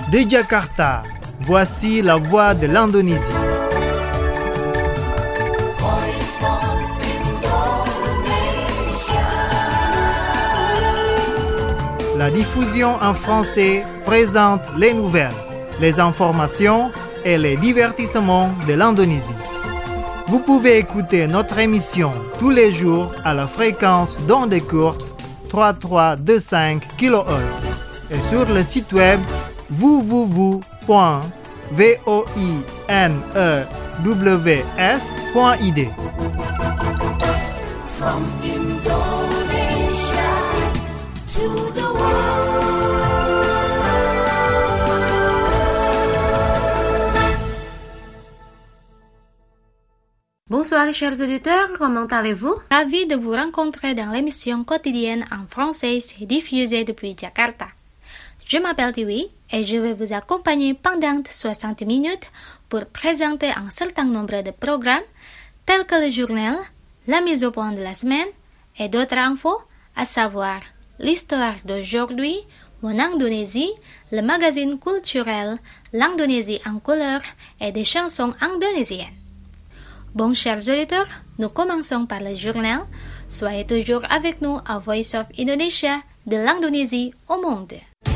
De Jakarta, voici la voix de l'Indonésie. La diffusion en français présente les nouvelles, les informations et les divertissements de l'Indonésie. Vous pouvez écouter notre émission tous les jours à la fréquence d'ondes courtes 3325 kHz et sur le site web www.voinews.id. From Indonesia to the world. Bonsoir chers auditeurs, comment allez-vous? Ravi de vous rencontrer dans l'émission quotidienne en français diffusée depuis Jakarta. Je m'appelle Tiwi et je vais vous accompagner pendant 60 minutes pour présenter un certain nombre de programmes tels que le journal, la mise au point de la semaine et d'autres infos, à savoir l'histoire d'aujourd'hui, mon Indonésie, le magazine culturel, l'Indonésie en couleur et des chansons indonésiennes. Bon, chers auditeurs, nous commençons par le journal. Soyez toujours avec nous à Voice of Indonesia, de l'Indonésie au monde.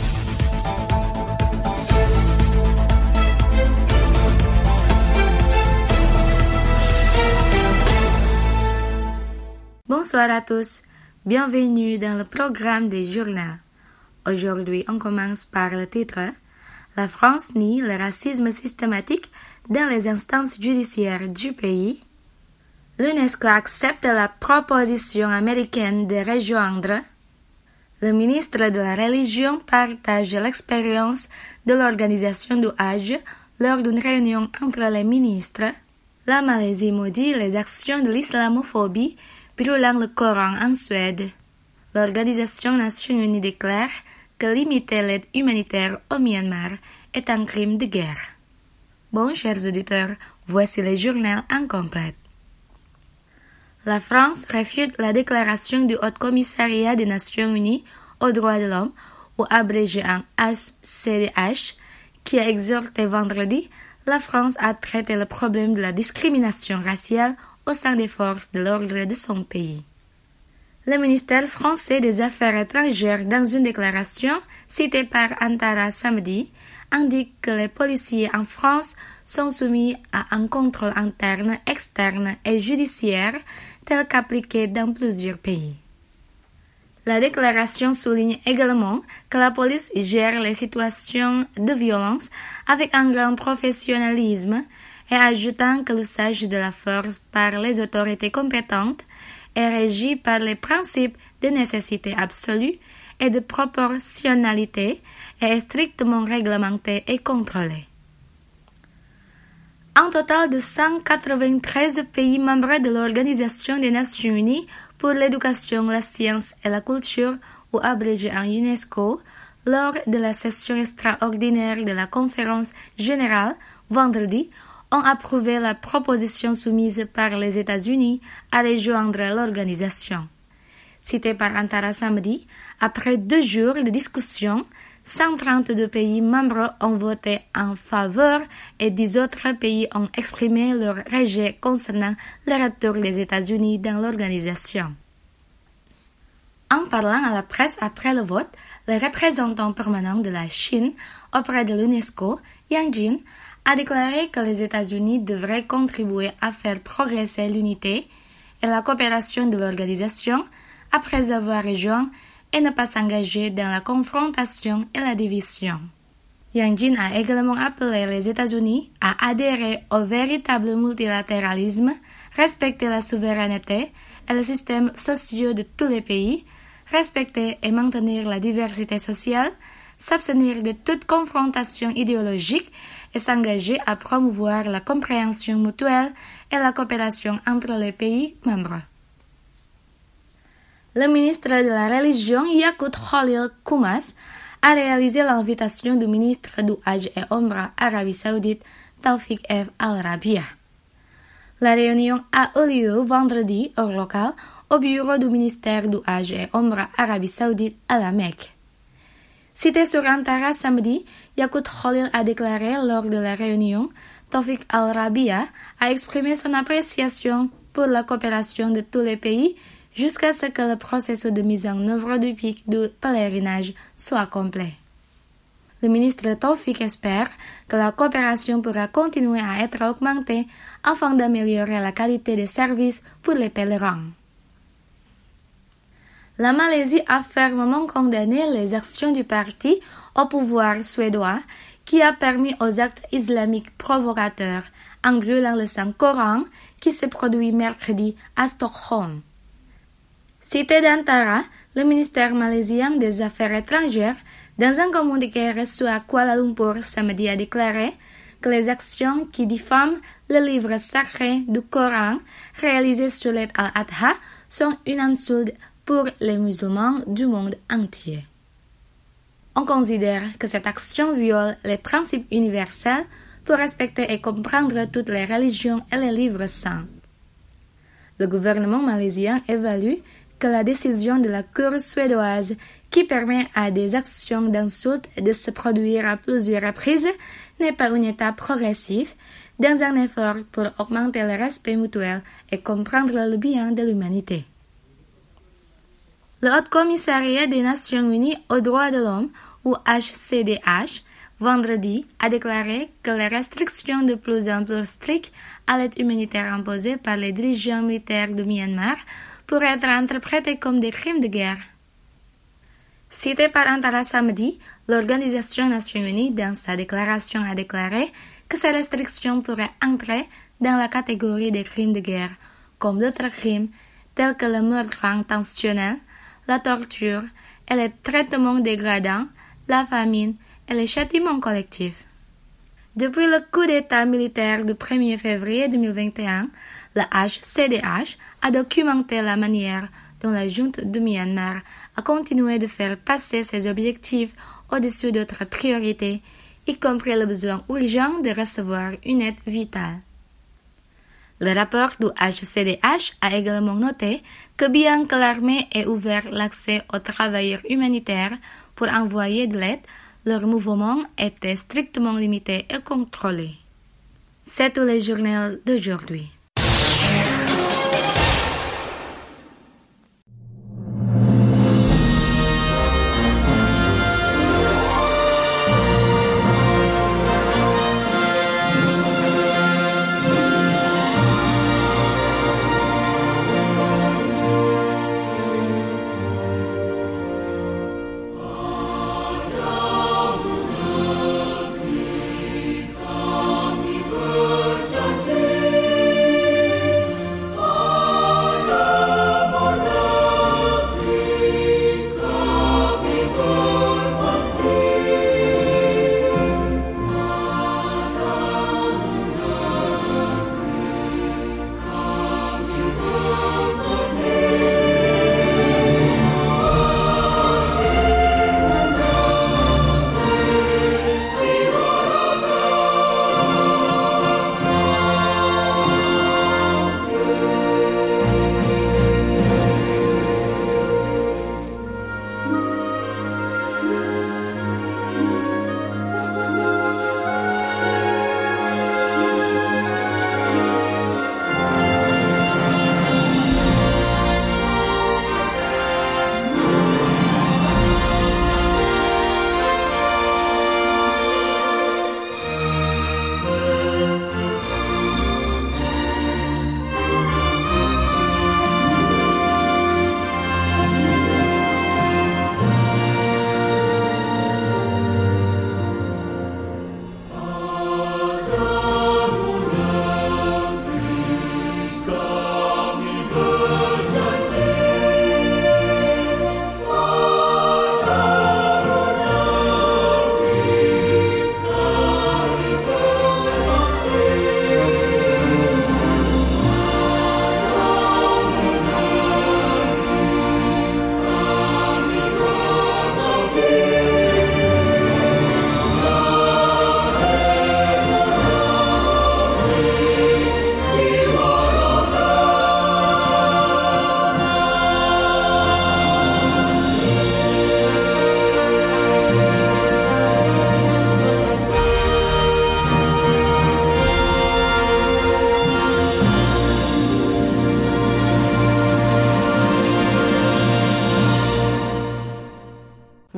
Bonsoir à tous, bienvenue dans le programme des journaux. Aujourd'hui, on commence par le titre « La France nie le racisme systématique dans les instances judiciaires du pays ». L'UNESCO accepte la proposition américaine de rejoindre. Le ministre de la Religion partage l'expérience de l'organisation du Hajj lors d'une réunion entre les ministres. La Malaisie maudit les actions de l'islamophobie brûlant le Coran en Suède. L'Organisation des Nations Unies déclare que limiter l'aide humanitaire au Myanmar est un crime de guerre. Bon, chers auditeurs, voici le journal en complet. La France réfute la déclaration du Haut Commissariat des Nations Unies aux droits de l'homme, ou abrégé en HCDH, qui a exhorté vendredi la France à traiter le problème de la discrimination raciale au sein des forces de l'ordre de son pays. Le ministère français des Affaires étrangères, dans une déclaration citée par Antara samedi, indique que les policiers en France sont soumis à un contrôle interne, externe et judiciaire tel qu'appliqué dans plusieurs pays. La déclaration souligne également que la police gère les situations de violence avec un grand professionnalisme et ajoutant que l'usage de la force par les autorités compétentes est régi par les principes de nécessité absolue et de proportionnalité et est strictement réglementé et contrôlé. Un total de 193 pays membres de l'Organisation des Nations Unies pour l'éducation, la science et la culture, ou abrégé en UNESCO, lors de la session extraordinaire de la conférence générale vendredi, ont approuvé la proposition soumise par les États-Unis à rejoindre l'organisation. Cité par Antara samedi, après 2 jours de discussion, 132 pays membres ont voté en faveur et 10 autres pays ont exprimé leur rejet concernant le retour des États-Unis dans l'organisation. En parlant à la presse après le vote, le représentant permanent de la Chine auprès de l'UNESCO, Yang Jin, a déclaré que les États-Unis devraient contribuer à faire progresser l'unité et la coopération de l'organisation après avoir rejoint et ne pas s'engager dans la confrontation et la division. Yang Jin a également appelé les États-Unis à adhérer au véritable multilatéralisme, respecter la souveraineté et le système social de tous les pays, respecter et maintenir la diversité sociale, s'abstenir de toute confrontation idéologique et s'engager à promouvoir la compréhension mutuelle et la coopération entre les pays membres. Le ministre de la Religion, Yakut Khalil Koumas, a réalisé l'invitation du ministre du Hajj et Omra Arabie Saoudite, Taufik F. Al-Rabia. La réunion a eu lieu vendredi heure locale au bureau du ministère du Hajj et Omra Arabie Saoudite à la Mecque. Cité sur Antara samedi, Yakout Khalil a déclaré lors de la réunion, Taufik Al-Rabia a exprimé son appréciation pour la coopération de tous les pays jusqu'à ce que le processus de mise en œuvre du pic du pèlerinage soit complet. Le ministre Taufik espère que la coopération pourra continuer à être augmentée afin d'améliorer la qualité des services pour les pèlerins. La Malaisie a fermement condamné les actions du parti au pouvoir suédois qui a permis aux actes islamiques provocateurs en brûlant le Saint-Coran qui s'est produit mercredi à Stockholm. Cité d'Antara, le ministère malaisien des Affaires étrangères, dans un communiqué reçu à Kuala Lumpur samedi, a déclaré que les actions qui diffament le livre sacré du Coran réalisées sur l'Eid al-Adha sont une insulte pour les musulmans du monde entier. On considère que cette action viole les principes universels pour respecter et comprendre toutes les religions et les livres saints. Le gouvernement malaisien évalue que la décision de la Cour suédoise qui permet à des actions d'insulte de se produire à plusieurs reprises n'est pas une étape progressive dans un effort pour augmenter le respect mutuel et comprendre le bien de l'humanité. Le Haut Commissariat des Nations Unies aux droits de l'homme, ou HCDH, vendredi, a déclaré que les restrictions de plus en plus strictes à l'aide humanitaire imposées par les dirigeants militaires de Myanmar pourraient être interprétées comme des crimes de guerre. Cité par Antara samedi, l'Organisation des Nations Unies, dans sa déclaration, a déclaré que ces restrictions pourraient entrer dans la catégorie des crimes de guerre, comme d'autres crimes tels que le meurtre intentionnel, la torture et les traitements dégradants, la famine et les châtiments collectifs. Depuis le coup d'État militaire du 1er février 2021, le HCDH a documenté la manière dont la junte de Myanmar a continué de faire passer ses objectifs au-dessus d'autres priorités, y compris le besoin urgent de recevoir une aide vitale. Le rapport du HCDH a également noté que bien que l'armée ait ouvert l'accès aux travailleurs humanitaires pour envoyer de l'aide, leur mouvement était strictement limité et contrôlé. C'est tout le journal d'aujourd'hui.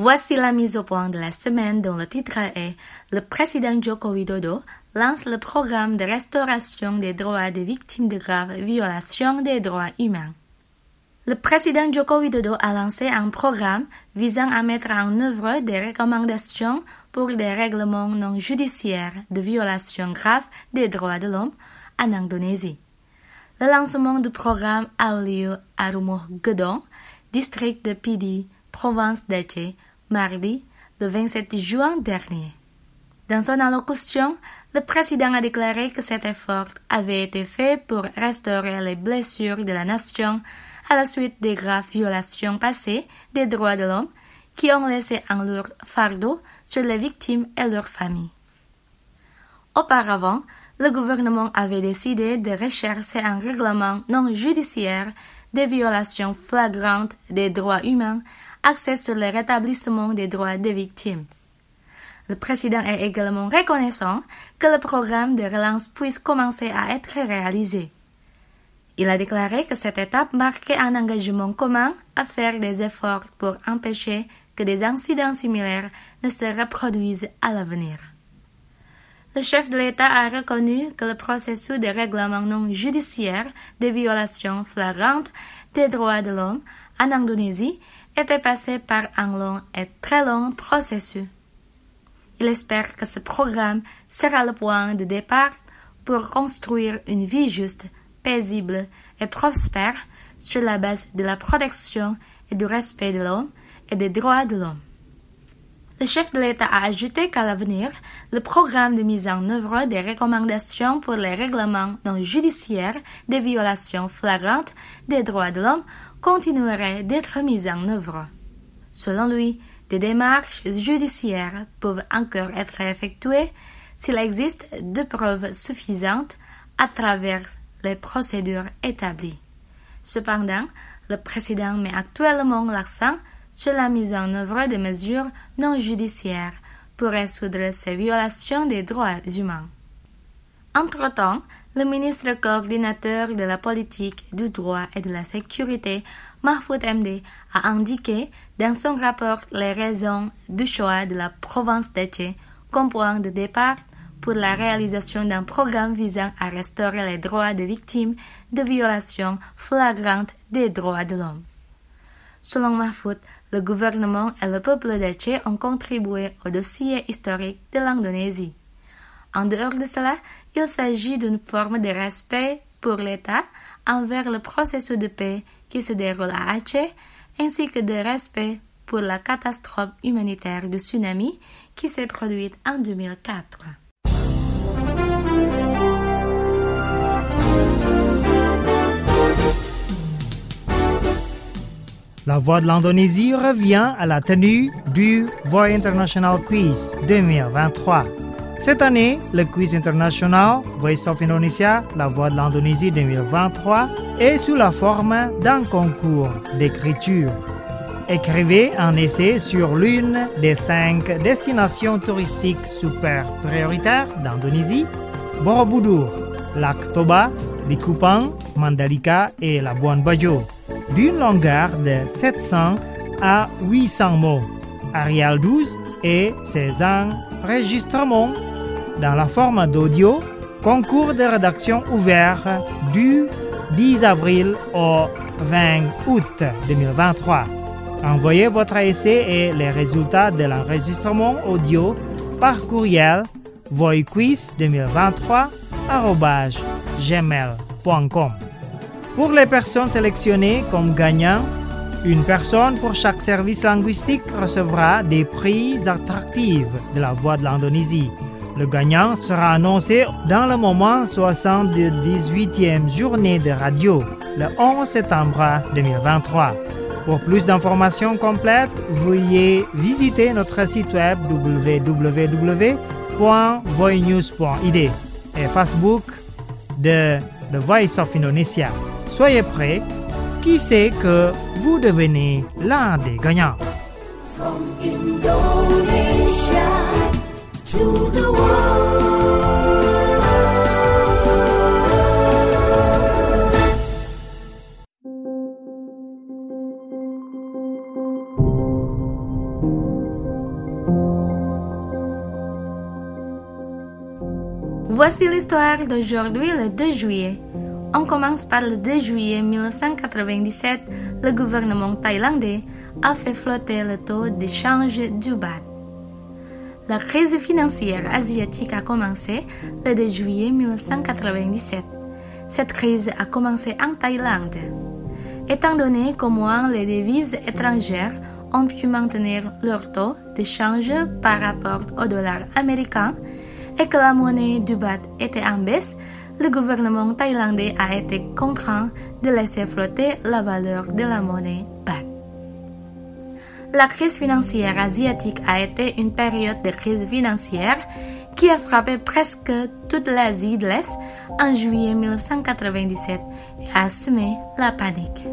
Voici la mise au point de la semaine dont le titre est « Le président Joko Widodo lance le programme de restauration des droits des victimes de graves violations des droits humains ». Le président Joko Widodo a lancé un programme visant à mettre en œuvre des recommandations pour des règlements non judiciaires de violations graves des droits de l'homme en Indonésie. Le lancement du programme a eu lieu à Rumah Gedong, district de Pidi, province d'Aceh, mardi, le 27 juin dernier. Dans son allocution, le président a déclaré que cet effort avait été fait pour restaurer les blessures de la nation à la suite des graves violations passées des droits de l'homme qui ont laissé un lourd fardeau sur les victimes et leurs familles. Auparavant, le gouvernement avait décidé de rechercher un règlement non judiciaire des violations flagrantes des droits humains axé sur le rétablissement des droits des victimes. Le président est également reconnaissant que le programme de relance puisse commencer à être réalisé. Il a déclaré que cette étape marquait un engagement commun à faire des efforts pour empêcher que des incidents similaires ne se reproduisent à l'avenir. Le chef de l'État a reconnu que le processus de règlement non judiciaire des violations flagrantes des droits de l'homme en Indonésie était passé par un long et très long processus. Il espère que ce programme sera le point de départ pour construire une vie juste, paisible et prospère sur la base de la protection et du respect de l'homme et des droits de l'homme. Le chef de l'État a ajouté qu'à l'avenir, le programme de mise en œuvre des recommandations pour les règlements non judiciaires des violations flagrantes des droits de l'homme continuerait d'être mis en œuvre. Selon lui, des démarches judiciaires peuvent encore être effectuées s'il existe de preuves suffisantes à travers les procédures établies. Cependant, le président met actuellement l'accent sur la mise en œuvre de mesures non judiciaires pour résoudre ces violations des droits humains. Entre-temps, le ministre coordinateur de la politique, du droit et de la sécurité, Mahfud MD, a indiqué dans son rapport les raisons du choix de la province d'Aceh comme point de départ pour la réalisation d'un programme visant à restaurer les droits des victimes de violations flagrantes des droits de l'homme. Selon Mahfud, le gouvernement et le peuple d'Aceh ont contribué au dossier historique de l'Indonésie. En dehors de cela, il s'agit d'une forme de respect pour l'État envers le processus de paix qui se déroule à Aceh, ainsi que de respect pour la catastrophe humanitaire du tsunami qui s'est produite en 2004. La Voix de l'Indonésie revient à la tenue du Voix International Quiz 2023. Cette année, le quiz international Voice of Indonesia, la Voix de l'Indonésie 2023 est sous la forme d'un concours d'écriture. Écrivez un essai sur l'une des 5 destinations touristiques super prioritaires d'Indonésie, Borobudur, Lac Toba, Likupang, Mandalika et Labuan Bajo, d'une longueur de 700 à 800 mots, Arial 12 et ses enregistrements dans la forme d'audio, concours de rédaction ouvert du 10 avril au 20 août 2023. Envoyez votre essai et les résultats de l'enregistrement audio par courriel voiquiz2023@gmail.com. Pour les personnes sélectionnées comme gagnants, une personne pour chaque service linguistique recevra des prix attractifs de la Voix de l'Indonésie. Le gagnant sera annoncé dans le moment 78e journée de radio, le 11 septembre 2023. Pour plus d'informations complètes, veuillez visiter notre site web www.voinews.id et Facebook de The Voice of Indonesia. Soyez prêts, qui sait que vous devenez l'un des gagnants. From Indonesia to the world. Voici l'histoire d'aujourd'hui, le 2 juillet. On commence par le 2 juillet 1997, le gouvernement thaïlandais a fait flotter le taux de change du baht. La crise financière asiatique a commencé le 2 juillet 1997. Cette crise a commencé en Thaïlande. Étant donné qu'au moins les devises étrangères ont pu maintenir leur taux de change par rapport au dollar américain et que la monnaie du baht était en baisse, le gouvernement thaïlandais a été contraint de laisser flotter la valeur de la monnaie baht. La crise financière asiatique a été une période de crise financière qui a frappé presque toute l'Asie de l'Est en juillet 1997 et a semé la panique.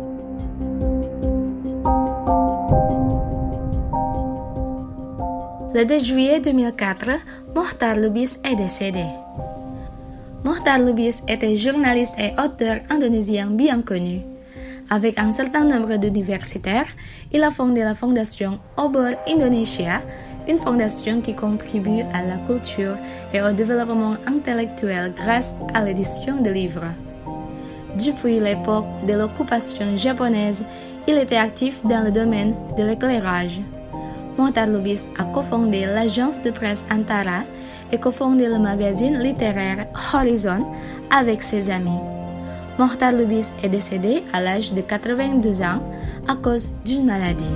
Le 2 juillet 2004, Mohtar Lubis est décédé. Mohtar Lubis était journaliste et auteur indonésien bien connu. Avec un certain nombre d'universitaires, il a fondé la fondation Obor Indonesia, une fondation qui contribue à la culture et au développement intellectuel grâce à l'édition de livres. Depuis l'époque de l'occupation japonaise, il était actif dans le domaine de l'éclairage. Mohtar Lubis a cofondé l'agence de presse Antara et cofondé le magazine littéraire Horizon avec ses amis. Mohtar Lubis est décédé à l'âge de 82 ans à cause d'une maladie.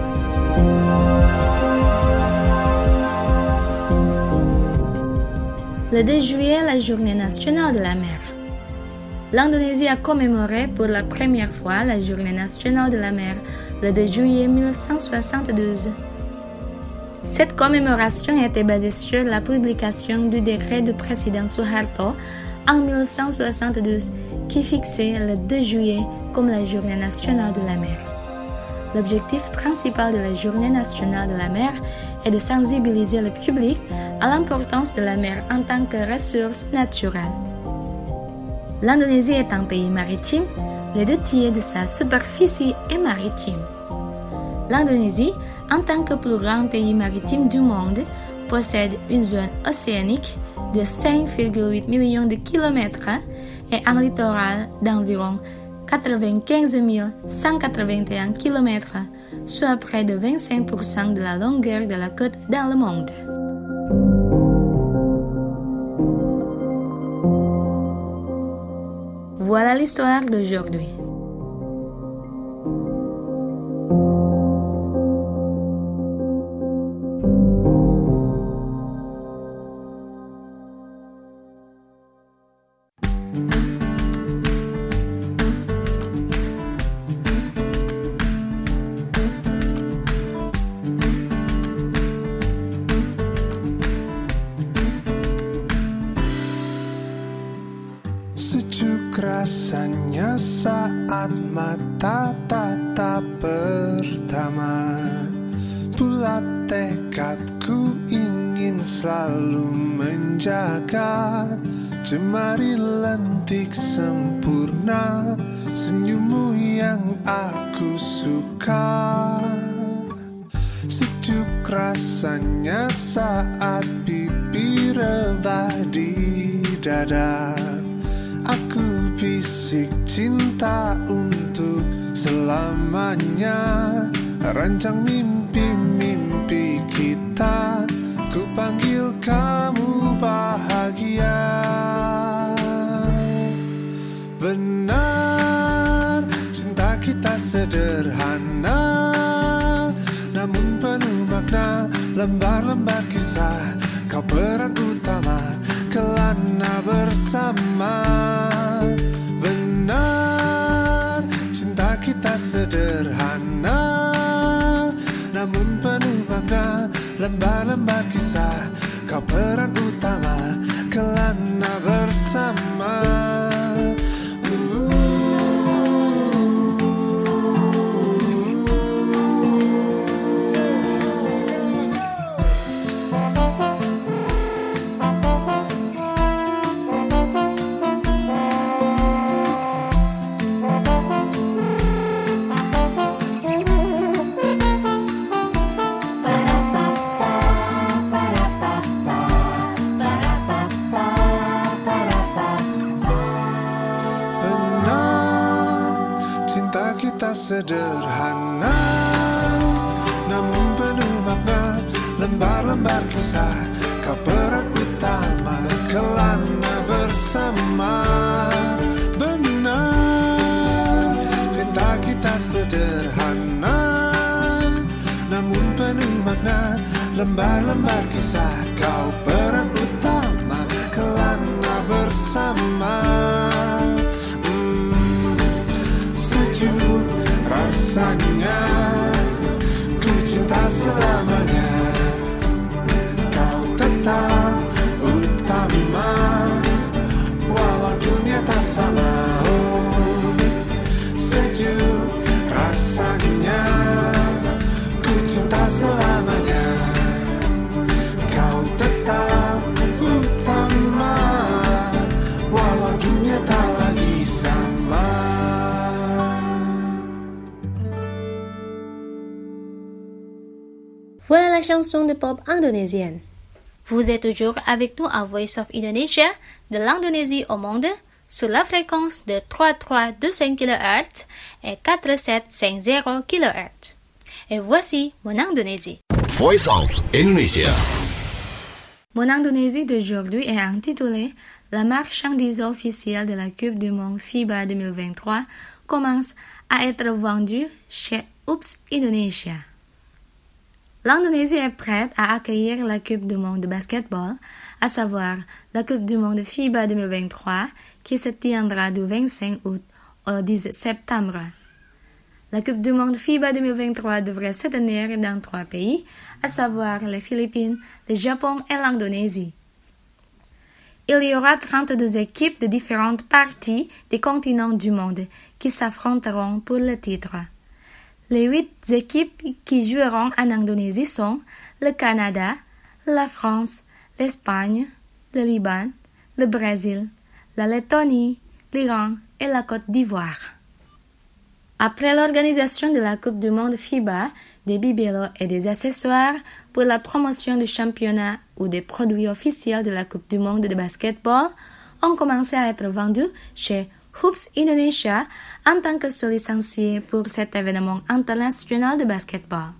Le 2 juillet, la journée nationale de la mer. L'Indonésie a commémoré pour la première fois la journée nationale de la mer le 2 juillet 1972. Cette commémoration était basée sur la publication du décret du président Suharto en 1972 qui fixait le 2 juillet comme la journée nationale de la mer. L'objectif principal de la journée nationale de la mer est de sensibiliser le public à l'importance de la mer en tant que ressource naturelle. L'Indonésie est un pays maritime, les 2/3 de sa superficie est maritime. L'Indonésie, en tant que plus grand pays maritime du monde, possède une zone océanique de 5,8 millions de kilomètres et un littoral d'environ 95 181 km, soit près de 25% de la longueur de la côte dans le monde. Voilà l'histoire d'aujourd'hui. Rasanya saat mata tatap pertama, bulat tekadku ingin selalu menjaga jemari lentik sempurna, senyummu yang aku suka. Sejuk rasanya saat pipi rebah di dada, aku bisik cinta untuk selamanya. Rancang mimpi-mimpi kita, ku panggil kamu bahagia. Benar, cinta kita sederhana, namun penuh makna. Lembar-lembar kisah, kau peran utama, kelana bersama. Benar, cinta kita sederhana, namun penuh makna. Lembar-lembar kisah, kau peran utama, kelana bersama. sederhana, namun penuh makna. Lembar-lembar kisah, kau peran utama, kelana bersama. Benar, cinta kita sederhana, namun penuh makna. Lembar-lembar kisah, kau peran utama, kelana bersama. Sejuk rasanya, ku cinta selamanya. Kau tetap utama, walau dunia tak sama. Oh, sejuk rasanya, ku cinta selamanya. Kau tetap utama, walau dunia tak lagi sama. Voilà la chanson de pop indonésienne. Vous êtes toujours avec nous à Voice of Indonesia, de l'Indonésie au monde, sur la fréquence de 3325 kHz et 4750 kHz. Et voici mon Indonésie. Voice of Indonesia. Mon Indonésie d'aujourd'hui est intitulée La marchandise officielle de la Coupe du Monde FIBA 2023 commence à être vendue chez Hoops Indonesia. L'Indonésie est prête à accueillir la Coupe du Monde de basketball, à savoir la Coupe du Monde FIBA 2023 qui se tiendra du 25 août au 10 septembre. La Coupe du Monde FIBA 2023 devrait se tenir dans 3 pays, à savoir les Philippines, le Japon et l'Indonésie. Il y aura 32 équipes de différentes parties des continents du monde qui s'affronteront pour le titre. Les 8 équipes qui joueront en Indonésie sont le Canada, la France, l'Espagne, le Liban, le Brésil, la Lettonie, l'Iran et la Côte d'Ivoire. Après l'organisation de la Coupe du Monde FIBA, des bibelots et des accessoires pour la promotion du championnat ou des produits officiels de la Coupe du Monde de basketball ont commencé à être vendus chez Hoops Indonesia en tant que seul licencié pour cet événement international de basketball.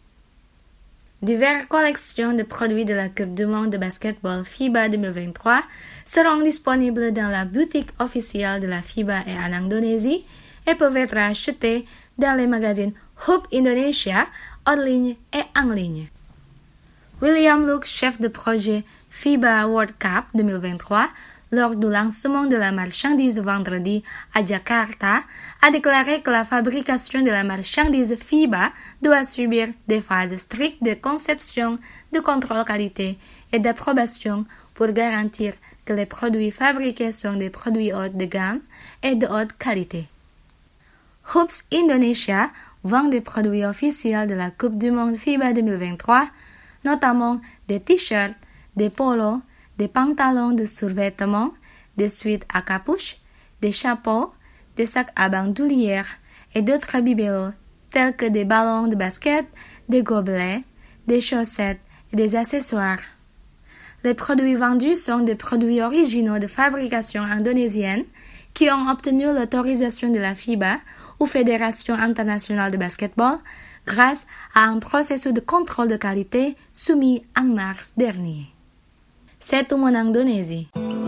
Diverses collections de produits de la Coupe du Monde de basketball FIBA 2023 seront disponibles dans la boutique officielle de la FIBA et en Indonésie et peuvent être achetées dans les magazines Hoops Indonesia, hors ligne et en ligne. William Luke, chef de projet FIBA World Cup 2023, lors du lancement de la marchandise vendredi à Jakarta, a déclaré que la fabrication de la marchandise FIBA doit subir des phases strictes de conception, de contrôle qualité et d'approbation pour garantir que les produits fabriqués sont des produits haut de gamme et de haute qualité. Hoops Indonesia vend des produits officiels de la Coupe du Monde FIBA 2023, notamment des t-shirts, des polos, des pantalons de survêtement, des suites à capuche, des chapeaux, des sacs à bandoulière et d'autres bibelots tels que des ballons de basket, des gobelets, des chaussettes et des accessoires. Les produits vendus sont des produits originaux de fabrication indonésienne qui ont obtenu l'autorisation de la FIBA ou Fédération internationale de basketball grâce à un processus de contrôle de qualité soumis en mars dernier. C'est tout mon Indonésie.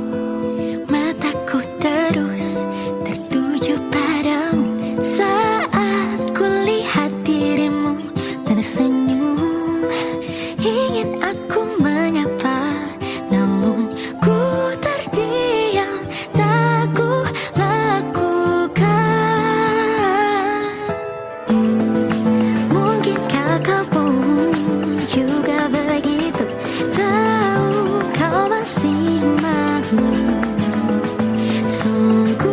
Mataku terus tertuju padamu saat kulihat dirimu tersenyum. Ingin aku menyapa, namun ku terdiam, tak ku lakukan. Mungkinkah kau pun juga begitu tahu? Kau masih maklum, sungguh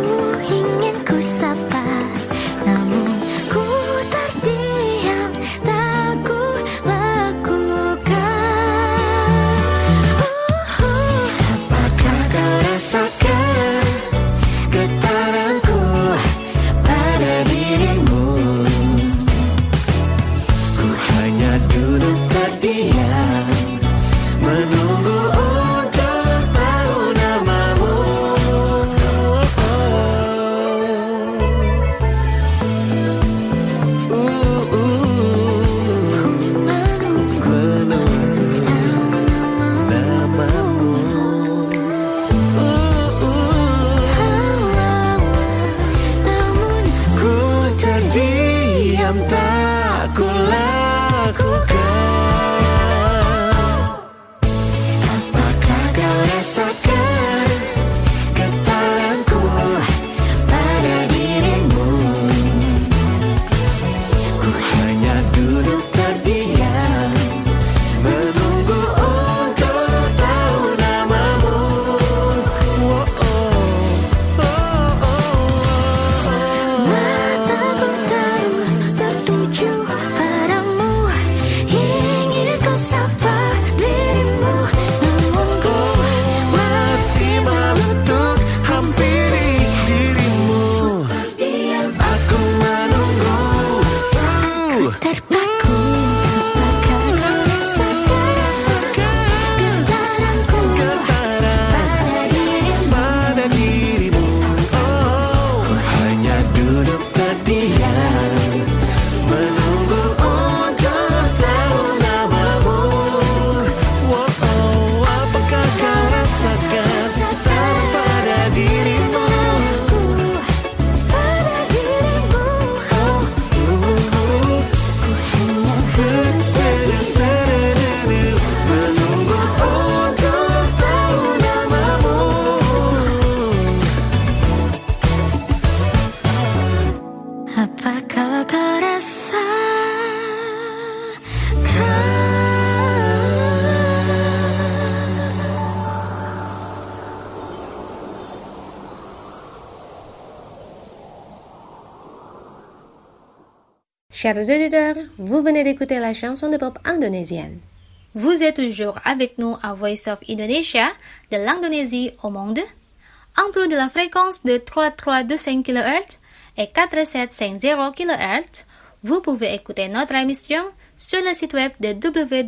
Chers auditeurs, vous venez d'écouter la chanson de pop indonésienne. Vous êtes toujours avec nous à Voice of Indonesia, de l'Indonésie au monde, en plus de la fréquence de 3325 kHz et 4750 kHz. Vous pouvez écouter notre émission sur le site web de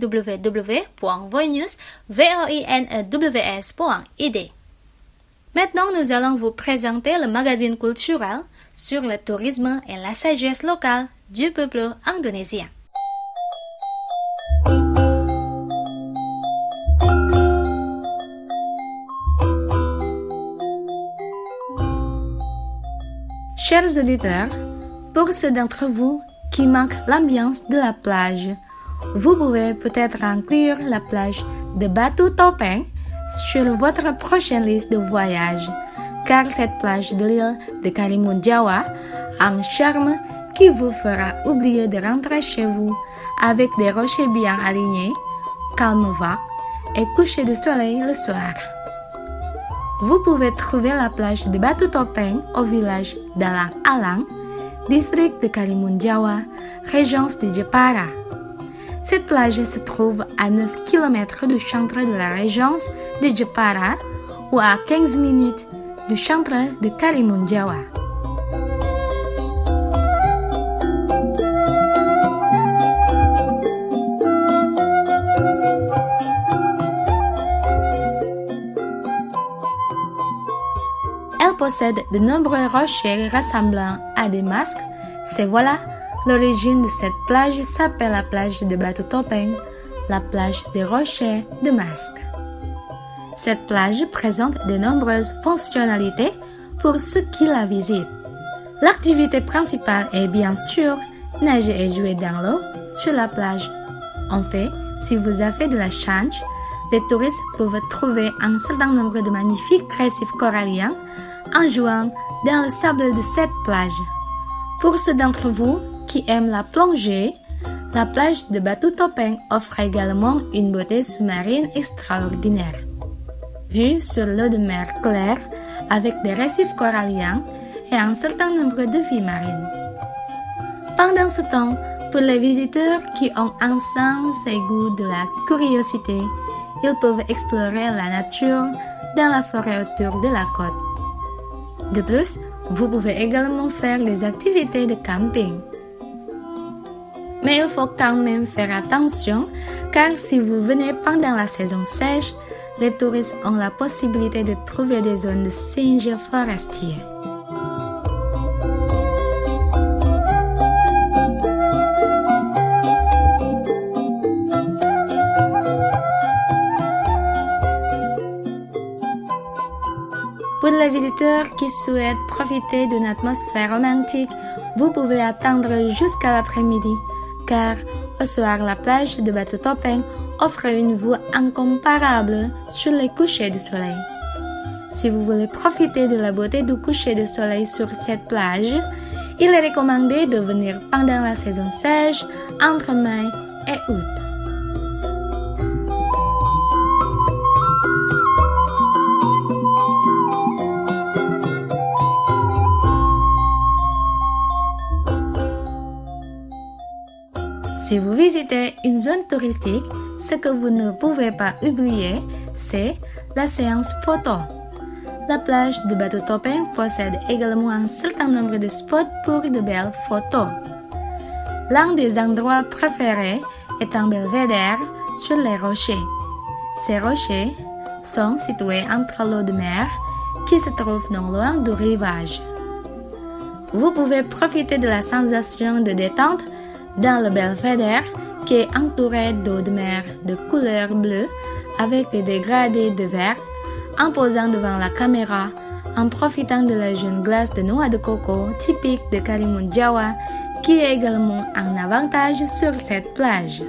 www.voinews.id. Maintenant, nous allons vous présenter le magazine culturel sur le tourisme et la sagesse locale du peuple indonésien. Chers auditeurs, pour ceux d'entre vous qui manquent l'ambiance de la plage, vous pouvez peut-être inclure la plage de Batu Topeng sur votre prochaine liste de voyage, car cette plage de l'île de Karimun Jawa a un charme qui vous fera oublier de rentrer chez vous avec des rochers bien alignés, calmes vagues et coucher de soleil le soir. Vous pouvez trouver la plage de Batu Topeng au village d'Alang Alang, district de Karimun Jawa, région de Jepara. Cette plage se trouve à 9 km du centre de la région de Jepara ou à 15 minutes du centre de Karimun Jawa. Elle possède de nombreux rochers ressemblant à des masques. C'est voilà, l'origine de cette plage s'appelle la plage de Batu Topeng, la plage des rochers de masques. Cette plage présente de nombreuses fonctionnalités pour ceux qui la visitent. L'activité principale est bien sûr nager et jouer dans l'eau sur la plage. En fait, si vous avez de la chance, les touristes peuvent trouver un certain nombre de magnifiques récifs coralliens en jouant dans le sable de cette plage. Pour ceux d'entre vous qui aiment la plongée, la plage de Batu Topeng offre également une beauté sous-marine extraordinaire. Vue sur l'eau de mer claire avec des récifs coralliens et un certain nombre de vies marines. Pendant ce temps, pour les visiteurs qui ont un sens aigu de la curiosité, ils peuvent explorer la nature dans la forêt autour de la côte. De plus, vous pouvez également faire des activités de camping. Mais il faut quand même faire attention, car si vous venez pendant la saison sèche, les touristes ont la possibilité de trouver des zones de singes forestiers. Pour les visiteurs qui souhaitent profiter d'une atmosphère romantique, vous pouvez attendre jusqu'à l'après-midi, car au soir, la plage de Batu Topeng offre une vue incomparable sur les couchers de soleil. Si vous voulez profiter de la beauté du coucher de soleil sur cette plage, il est recommandé de venir pendant la saison sèche entre mai et août. Si vous visitez une zone touristique, ce que vous ne pouvez pas oublier, c'est la séance photo. La plage de Batu Topeng possède également un certain nombre de spots pour de belles photos. L'un des endroits préférés est un belvédère sur les rochers. Ces rochers sont situés entre l'eau de mer qui se trouve non loin du rivage. Vous pouvez profiter de la sensation de détente dans le belvédère qui est entouré d'eau de mer de couleur bleue avec des dégradés de vert, en posant devant la caméra, en profitant de la jeune glace de noix de coco typique de Karimun Jawa qui est également un avantage sur cette plage.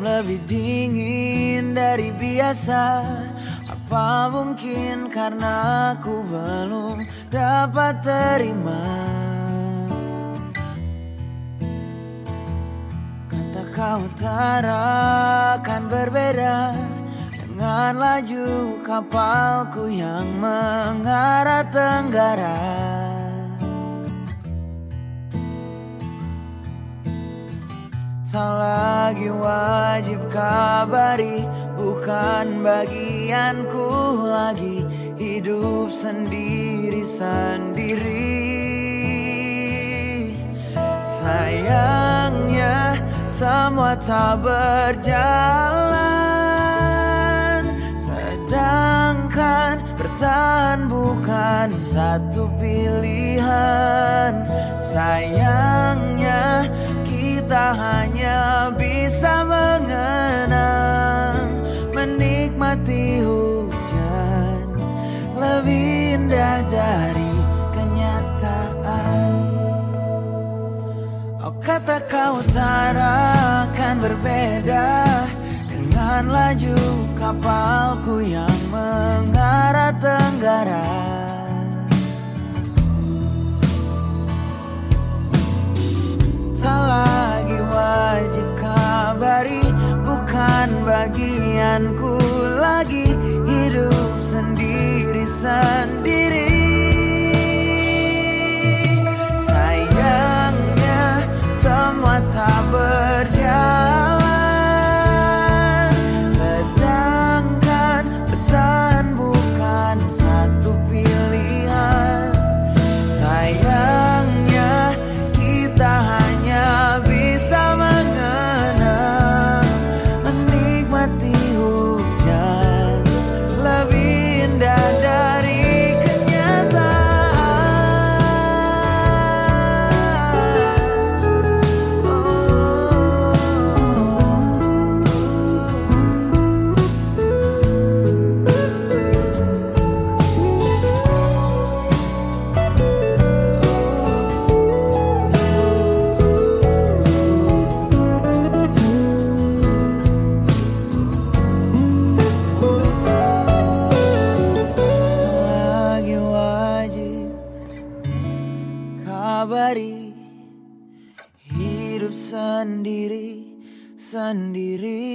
lebih dingin dari biasa. Apa mungkin karena aku belum dapat terima. Kata kau utara kan berbeda dengan laju kapalku yang mengarah tenggara. Tak lagi wajib kabari, bukan bagianku lagi hidup sendiri-sendiri. Sayangnya semua tak berjalan, sedangkan bertahan bukan satu pilihan. Sayangnya kita hanya bisa mengenang, menikmati hujan, lebih indah dari kenyataan. Oh, kata kau utara kan berbeda dengan laju kapalku yang mengarah tenggara. Tak lagi wajib kabari, bukan bagianku lagi hidup sendiri-sendiri. Sayangnya semua tak berjalan, sedangkan bertahan bukan satu pilihan. Sayangnya kita hanya bisa mengenang, menikmati hujan, lebih indah dari kenyataan. Lagi wajib kabari, hidup sendiri-sendiri.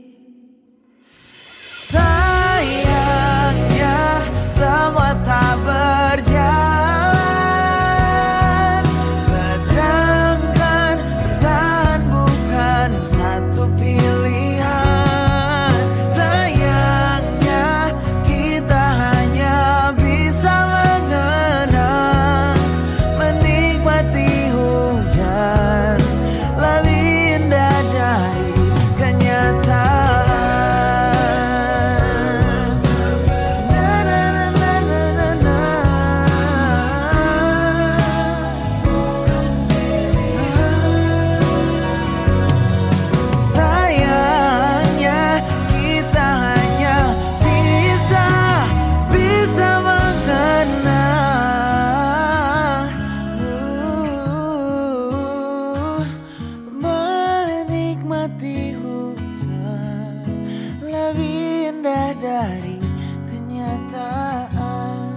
Sayangnya semua tak berjalan, sedangkan bertahan bukan satu pilihan. Sayangnya kita hanya bisa mengenang, menikmati hujan, lebih indah dari kenyataan. Na, na, na, na, na, na, na. Sayangnya kita hanya bisa mengenang, menikmati hujan, lebih indah dari kenyataan.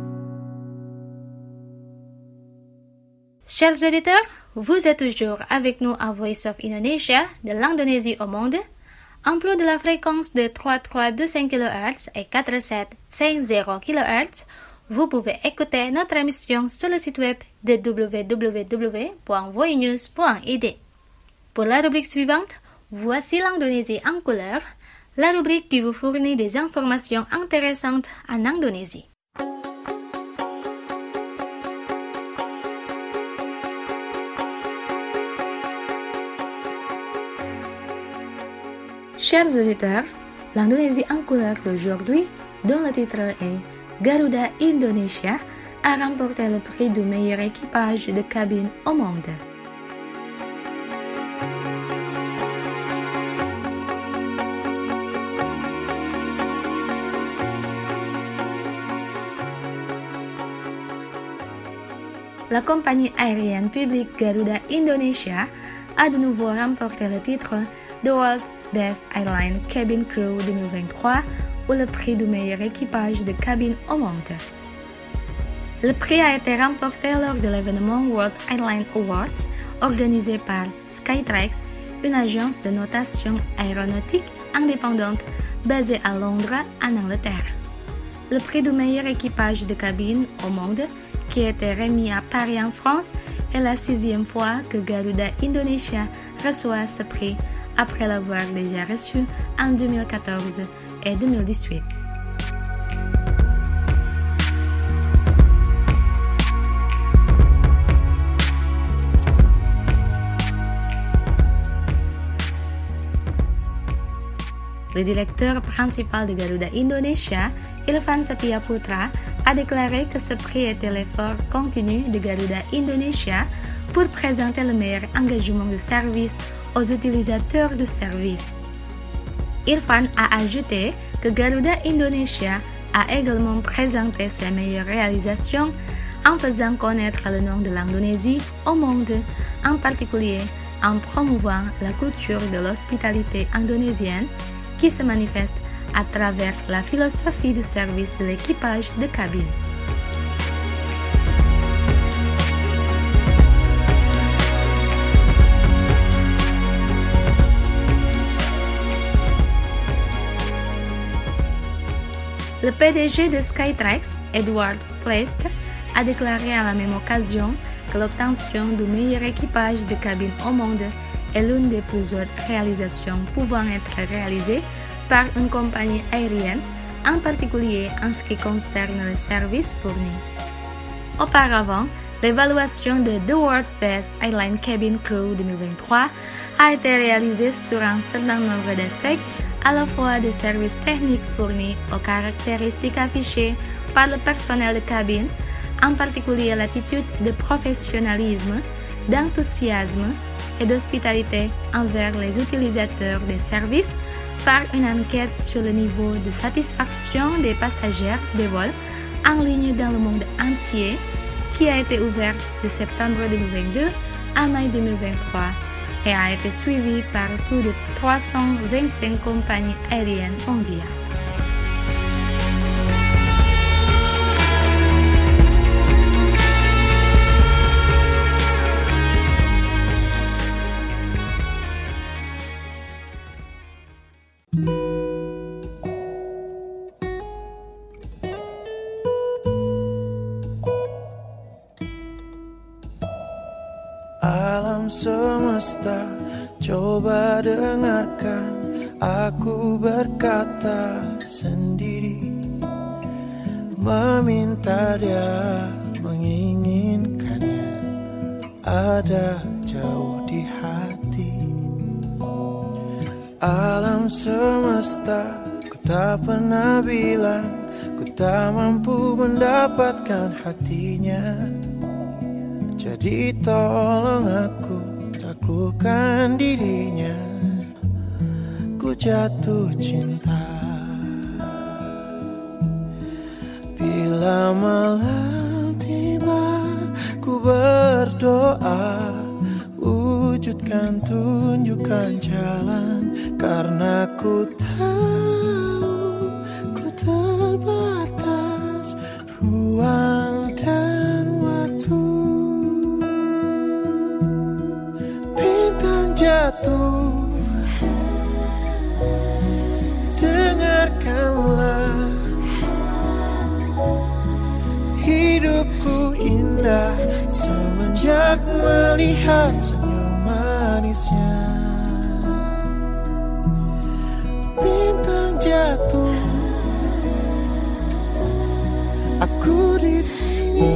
Chers auditeurs, vous êtes toujours avec nous à Voice of Indonesia, de l'Indonésie au monde. Emploi de la fréquence de 3325 kHz et 4750 kHz. Vous pouvez écouter notre émission sur le site web de www.voinews.id. Pour la rubrique suivante, voici l'Indonésie en couleur, la rubrique qui vous fournit des informations intéressantes en Indonésie. Chers auditeurs, l'Indonésie en couleur d'aujourd'hui, dont le titre est Garuda Indonesia, a remporté le prix du meilleur équipage de cabine au monde. La compagnie aérienne publique Garuda Indonesia a de nouveau remporté le titre The World's Best Airline Cabin Crew 2023 ou le prix du meilleur équipage de cabine au monde. Le prix a été remporté lors de l'événement World Airline Awards organisé par Skytrax, une agence de notation aéronautique indépendante basée à Londres, en Angleterre. Le prix du meilleur équipage de cabine au monde, qui a été remis à Paris en France, est la 6e fois que Garuda Indonesia reçoit ce prix, après l'avoir déjà reçu en 2014 et 2018. Le directeur principal de Garuda Indonesia, Irfan Satyaputra, a déclaré que ce prix était l'effort continu de Garuda Indonesia pour présenter le meilleur engagement de service aux utilisateurs du service. Irfan a ajouté que Garuda Indonesia a également présenté ses meilleures réalisations en faisant connaître le nom de l'Indonésie au monde, en particulier en promouvant la culture de l'hospitalité indonésienne qui se manifeste à travers la philosophie du service de l'équipage de cabine. Le PDG de Skytrax, Edward Plest, a déclaré à la même occasion que l'obtention du meilleur équipage de cabine au monde est l'une des plus hautes réalisations pouvant être réalisées par une compagnie aérienne, en particulier en ce qui concerne les services fournis. Auparavant, l'évaluation de The World's Best Airline Cabin Crew 2023 a été réalisée sur un certain nombre d'aspects, à la fois des services techniques fournis aux caractéristiques affichées par le personnel de cabine, en particulier l'attitude de professionnalisme, d'enthousiasme et d'hospitalité envers les utilisateurs des services, par une enquête sur le niveau de satisfaction des passagers des vols en ligne dans le monde entier qui a été ouverte de septembre 2022 à mai 2023 et a été suivie par plus de 325 compagnies aériennes mondiales. Alam semesta, coba dengarkan aku berkata sendiri, meminta dia, menginginkannya, ada jauh di hati. Alam semesta, ku tak pernah bilang, ku tak mampu mendapatkan hatinya. Jadi tolong aku taklukkan dirinya, ku jatuh cinta. Bila malam tiba, ku berdoa, wujudkan, tunjukkan jalan, karena ku tahu ku terbatas ruang dan waktu. Bintang jatuh, dengarkanlah, hidupku indah semenjak melihat senyum manisnya. Bintang jatuh, aku di sini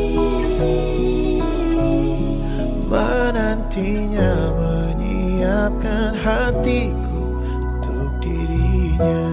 menantinya, menyiapkan hatiku untuk dirinya.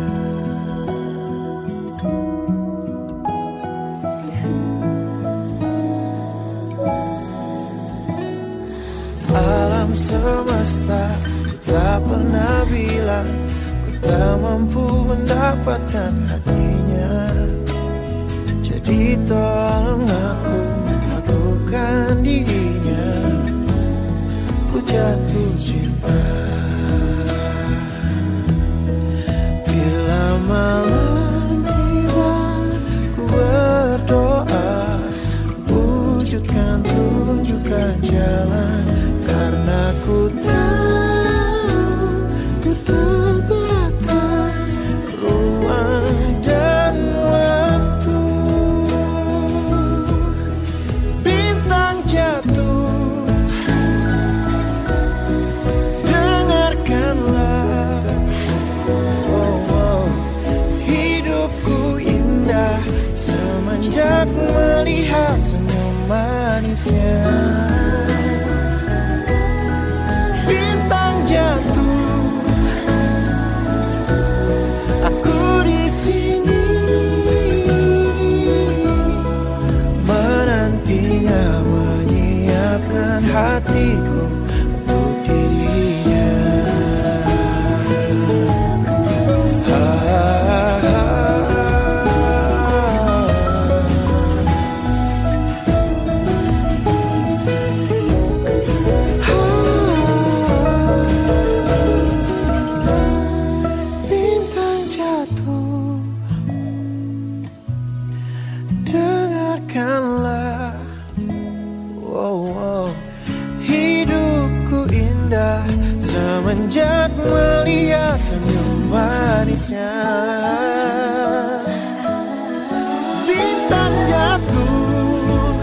Alam semesta, ku tak pernah bilang, ku tak mampu mendapatkan hatinya. Jadi tolong aku lakukan dirinya, ku jatuh cinta. malam tiba, ku berdoa, wujudkan, tunjukkan jalan, karena ku tahu ku terbatas ruang dan waktu. Bintang jatuh, dengarkanlah, hidupku indah semenjak melihat senyum manisnya. Bintang jatuh, aku di sini menantinya, menyiapkan hatiku untuk dirinya. Bintang jatuh, dengarkanlah, hidupku indah semenjak melihat senyum manisnya. Bintang jatuh,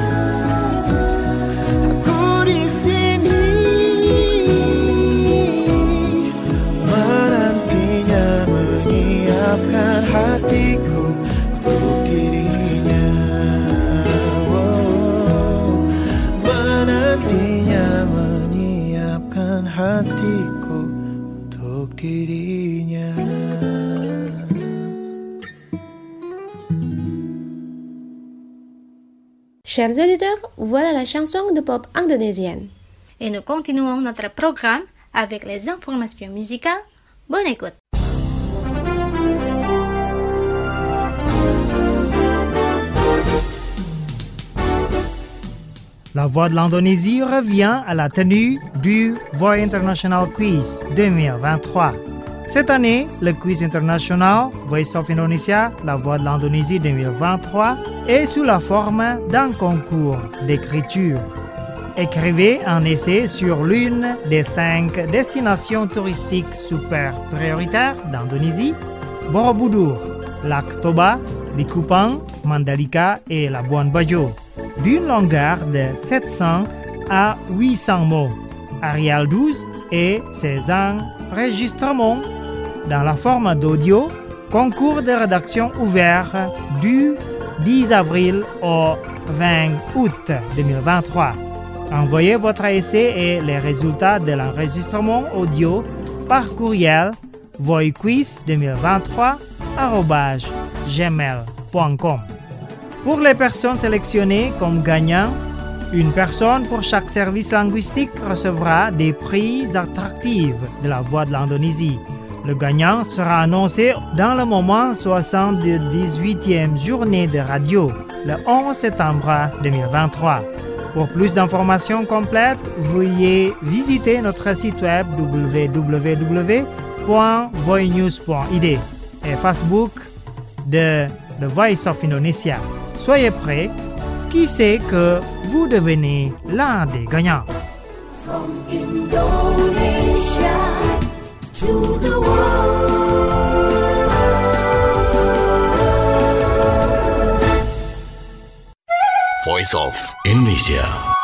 aku di sini menantinya, menyiapkan hatiku untuk dirinya. Menantinya, menyiapkan hatiku untuk dirinya. Chers auditeurs, voilà la chanson de pop indonésienne. Et nous continuons notre programme avec les informations musicales. Bonne écoute. La Voix de l'Indonésie revient à la tenue du Voix International Quiz 2023. Cette année, le quiz international Voice of Indonesia, la Voix de l'Indonésie 2023 est sous la forme d'un concours d'écriture. Écrivez un essai sur l'une des 5 destinations touristiques super prioritaires d'Indonésie, Borobudur, Lac Toba, Likupang, Mandalika et Labuan Bajo, d'une longueur de 700 à 800 mots, Arial 12 et ses enregistrements dans la forme d'audio, concours de rédaction ouvert du 10 avril au 20 août 2023. Envoyez votre essai et les résultats de l'enregistrement audio par courriel voiquiz2023@gmail.com. Pour les personnes sélectionnées comme gagnants, une personne pour chaque service linguistique recevra des prix attractifs de la Voix de l'Indonésie. Le gagnant sera annoncé dans le moment 78e journée de radio, le 11 septembre 2023. Pour plus d'informations complètes, veuillez visiter notre site web www.voinews.id et Facebook de The Voice of Indonesia. Soyez prêts, qui sait que vous devenez l'un des gagnants. From Indonesia to the world. Voice of Indonesia.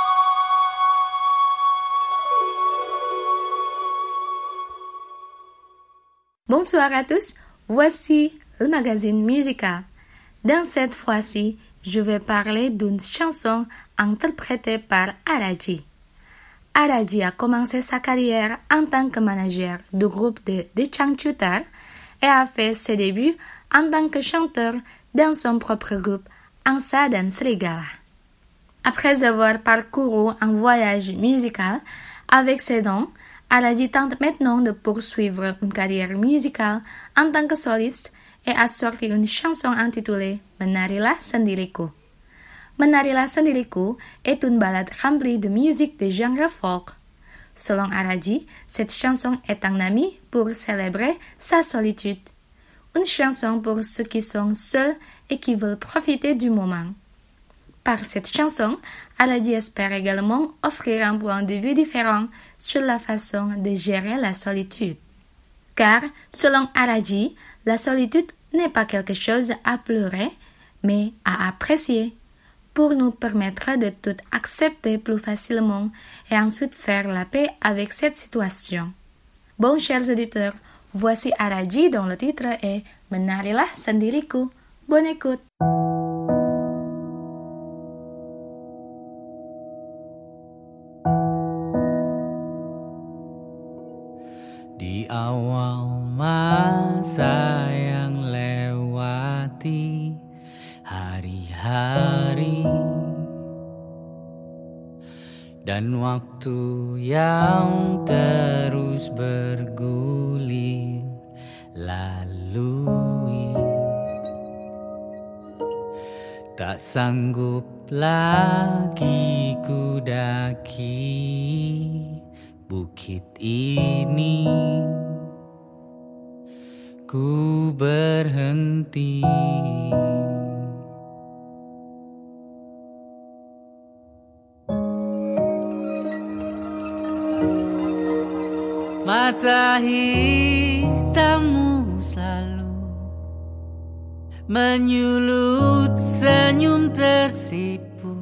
Bonsoir à tous, voici le magazine musical. Dans cette fois-ci, je vais parler d'une chanson interprétée par Araji. Araji a commencé sa carrière en tant que manager du groupe de Changchutar et a fait ses débuts en tant que chanteur dans son propre groupe Angsa dan Serigala. Après avoir parcouru un voyage musical avec ses dons, Araji tente maintenant de poursuivre une carrière musicale en tant que soliste et a sorti une chanson intitulée Menarilah Sendiriku. Menarilah Sendiriku est une ballade remplie de musique de genre folk. Selon Araji, cette chanson est un ami pour célébrer sa solitude. une chanson pour ceux qui sont seuls et qui veulent profiter du moment. Par cette chanson, Araji espère également offrir un point de vue différent sur la façon de gérer la solitude. Car, selon Araji, la solitude n'est pas quelque chose à pleurer, mais à apprécier, pour nous permettre de tout accepter plus facilement et ensuite faire la paix avec cette situation. Bon, chers auditeurs, voici Araji dont le titre est Menarilah Sendiriku. Bonne écoute! Di awal masa yang lewati hari-hari dan waktu yang terus bergulir lalui, tak sanggup lagi ku daki bukit ini, ku berhenti. Mata hitammu selalu menyulut senyum tersipu,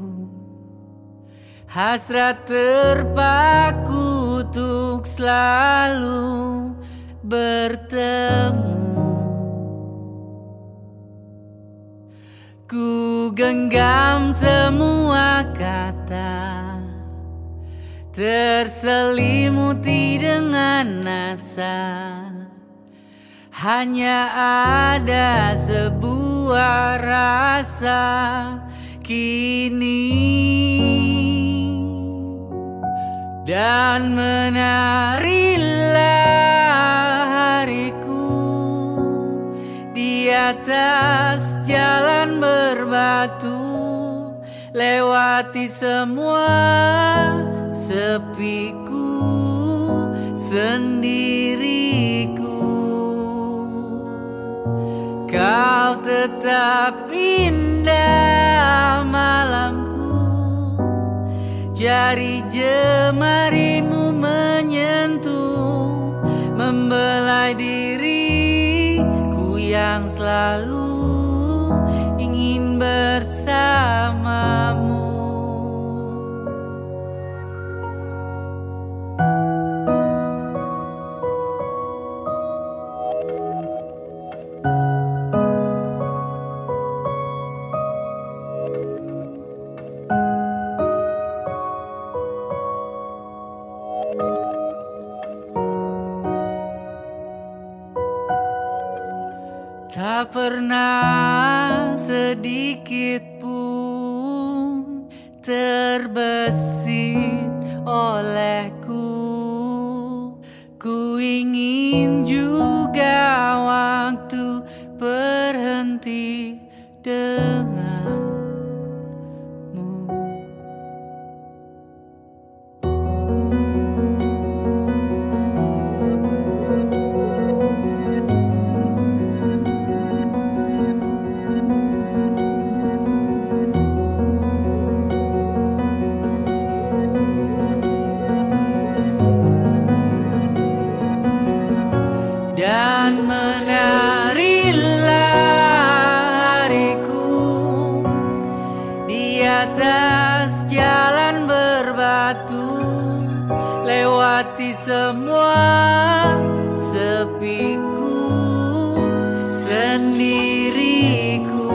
hasrat terpaku untuk selalu bertemu. Ku genggam semua kata, terselimuti dengan asa, hanya ada sebuah rasa kini. Dan menarilah hariku di atas jalan berbatu, lewati semua sepiku sendiriku. Kau tetap indah malamku, jari jemarimu menyentuh, membelai diriku yang selalu ingin bersamamu. Tak pernah sedikit pun terbesit olehku. Ku ingin juga waktu berhenti denganmu. Dan menarilah hariku di atas jalan berbatu, lewati semua sepiku sendiriku.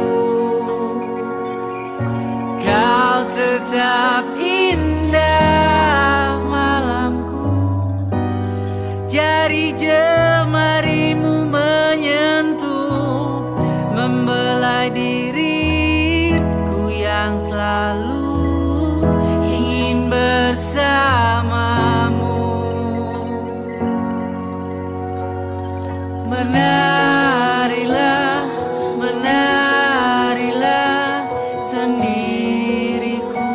Kau tetap indah malamku, jari jemarimu menyentuh, membelai diriku yang selalu ingin bersamamu. Menarilah, menarilah sendiriku.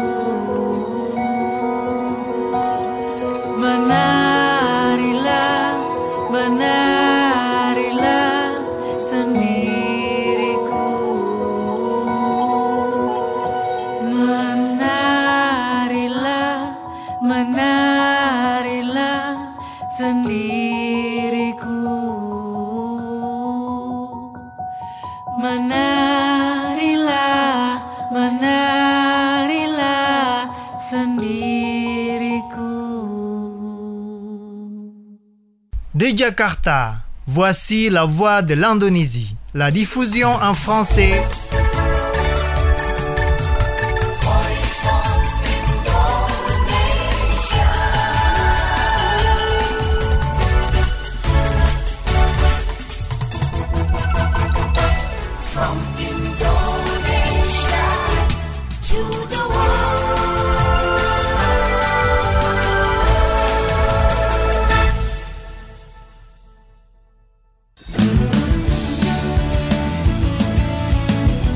Menarilah, menarilah sendiriku. sendiriku. Menarilah, menarilah sendiriku. De Jakarta, voici la voix de l'Indonésie. La diffusion en français. From Indonesia to the world.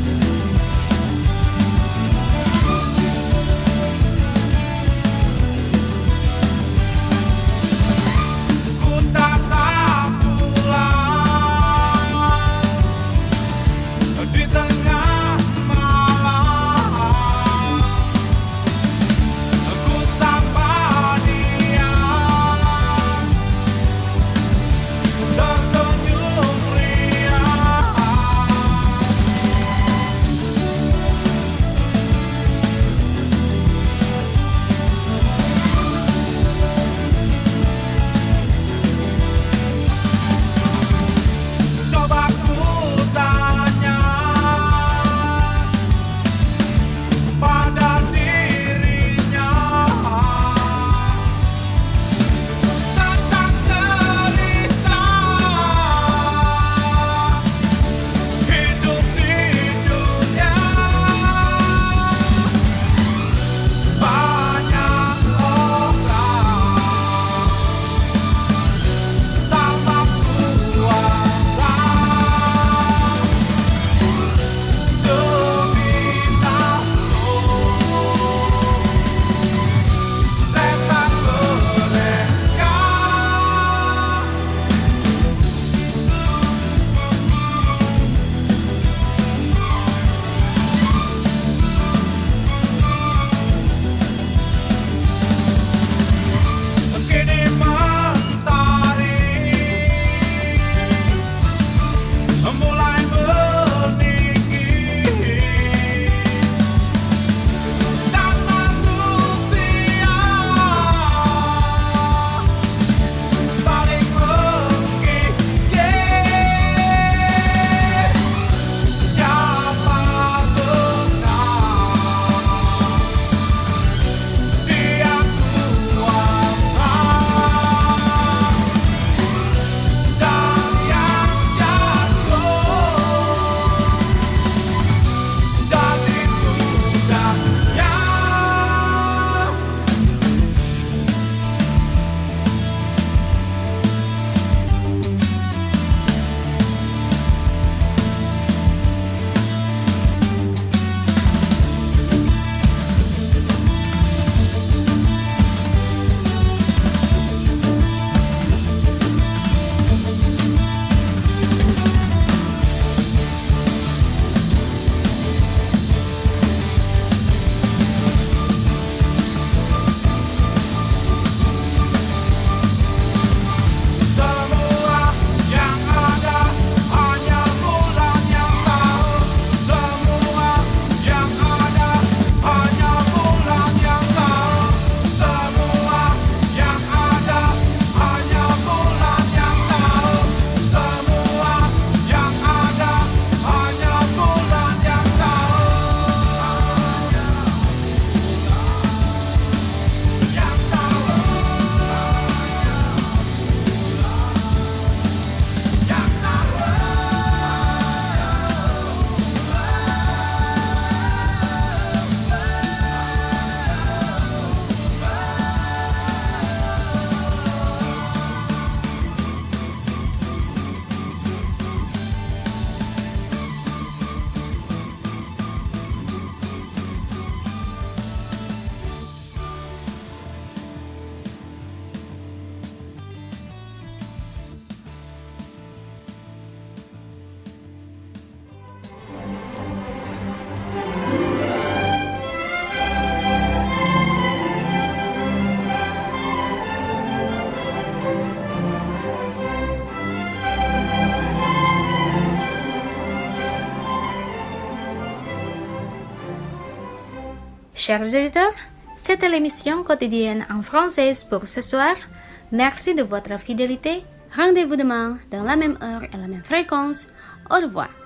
Chers auditeurs, c'était l'émission quotidienne en français pour ce soir. Merci de votre fidélité. Rendez-vous demain dans la même heure et la même fréquence. Au revoir.